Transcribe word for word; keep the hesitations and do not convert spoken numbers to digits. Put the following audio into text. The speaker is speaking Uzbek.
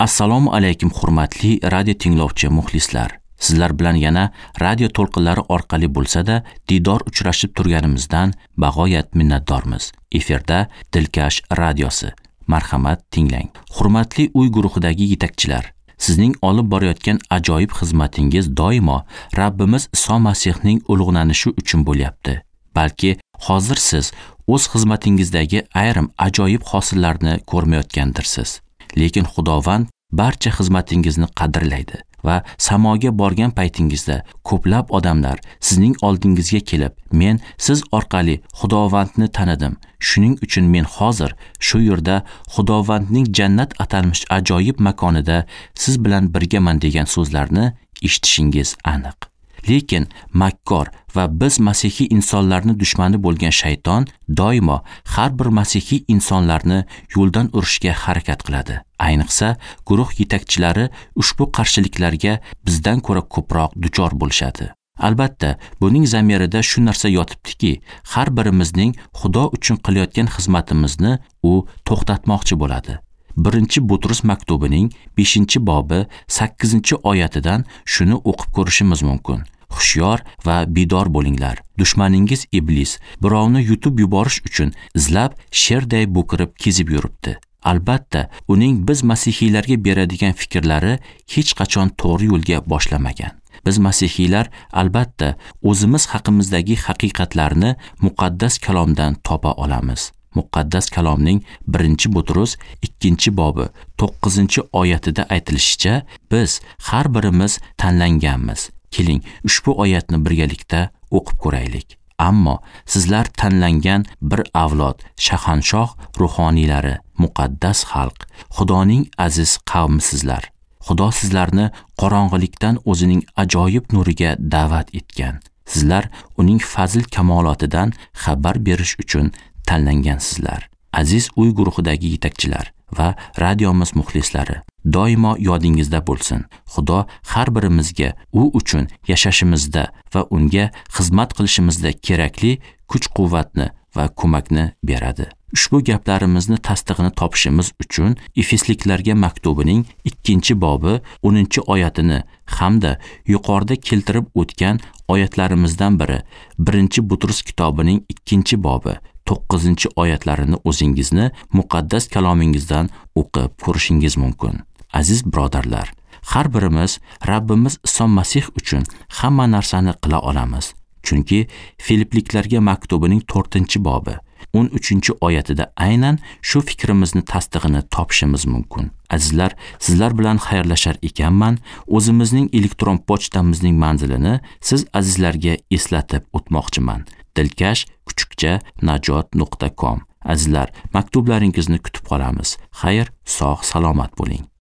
Assalomu alaykum hurmatli radio tinglovchi muxlislar. Sizlar bilan yana radio to'lqinlari orqali bo'lsa-da diydor uchrashib turganimizdan bag'oyat minnatdormiz. Efirda Dilkash radiosi. Marhamat tinglang. Hurmatli uy guruhidagi yetakchilar, sizning olib borayotgan ajoyib xizmatingiz doimo Rabbimiz Iso Masihning ulug'lanishi uchun bo'lyapti. Balki hozir siz o'z xizmatingizdagi ayrim ajoyib hosillarni ko'rmayotgandirsiz. Lekin Xudovand barcha xizmatingizni qadrlaydi va samoga borgan paytingizda ko'plab odamlar sizning oldingizga kelib, men siz orqali Xudovandni tanidim. Shuning uchun men hozir shu yerda Xudovandning jannat atalmish ajoyib makonida siz bilan birgaman degan so'zlarni eshitishingiz aniq. Lekin makkor va biz masihiy insonlarni dushmani bo'lgan shayton doimo har bir masihiy insonlarni yo'ldan urishga harakat qiladi. Ayniqsa, guruh yetakchilari ushbu qarshiliklarga bizdan ko'ra ko'proq duchor bo'lishadi. Albatta, buning zamirida shu narsa yotibdiki, har birimizning Xudo uchun qilayotgan xizmatimizni u to'xtatmoqchi bo'ladi. Birinchi Butrus maktubining beshinchi bobi sakkizinchi oyatidan shuni o'qib ko'rishimiz mumkin. Xushyor va bidor bo'linglar. Dushmaningiz iblis birovni yutib yuborish uchun izlab sherday bo'kirib kezib yuribdi. Albatta, uning biz masihiylarga beradigan fikrlari hech qachon to'g'ri yo'lga boshlamagan. Biz masihiylar albatta o'zimiz haqimizdagi haqiqatlarni muqaddas kalomdan topa olamiz. Muqaddas kalomning birinchi Butrus ikkinchi bobi to'qqizinchi oyatida aytilishicha, biz har birimiz tanlanganmiz. Keling, ushbu oyatni birgalikda o'qib ko'raylik. Ammo sizlar tanlangan bir avlod, shahanshoh ruhoniylari, muqaddas xalq, Xudoning aziz qavmisizlar. Xudo sizlarni qorong'ilikdan o'zining ajoyib nuriga da'vat etgan. Sizlar uning fazl kamolotidan xabar berish uchun tanlangansizlar. Aziz uy guruhidagi yetakchilar va radiomiz muxlislari, doimo yodingizda bo'lsin. Xudo har birimizga u uchun yashashimizda va unga xizmat qilishimizda kerakli kuch-quvvatni va ko'makni beradi. Ushbu gaplarimizni tasdig'ini topishimiz uchun Efesliklarga maktubining ikkinchi bobi o'ninchi oyatini hamda yuqorida keltirib o'tgan oyatlarimizdan biri birinchi Butrus kitobining ikkinchi bobi to'qqizinchi oyatlarini o'zingizni muqaddas kalomingizdan o'qib ko'rishingiz mumkin. Aziz birodarlar, har birimiz Rabbimiz Iso Masih uchun hamma narsani qila olamiz. Chunki Filipliklarga maktubining to'rtinchi bobi o'n uchinchi oyatida aynan shu fikrimizni tasdig'ini topishimiz mumkin. Azizlar, sizlar bilan xayrlashar ekanman. O'zimizning elektron pochtamizning manzilini siz azizlarga eslatib o'tmoqchiman. dilkash kuchukcha najot nuqta com. Azizlar, maktublaringizni kutib qolamiz. Xayr, sog' salomat bo'ling.